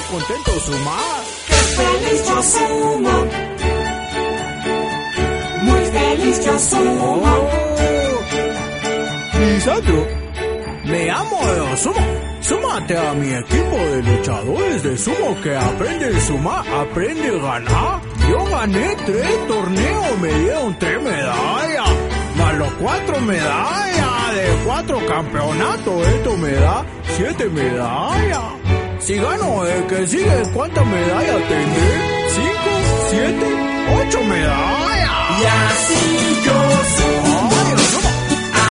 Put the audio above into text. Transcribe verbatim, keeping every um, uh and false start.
contento sumar. ¡Qué feliz yo sumo! Muy feliz yo sumo. Oh. Lisandro, me amo de sumo. Súmate a mi equipo de luchadores de sumo que aprende a sumar, aprende a ganar. Yo gané tres torneos, me dieron tres medallas, más los cuatro medallas de cuatro campeonatos. Esto me da siete medallas. Si gano el que sigue, ¿cuántas medallas tendré? ¿Cinco? ¿Siete? ¿Ocho medallas? Y así yo sumo.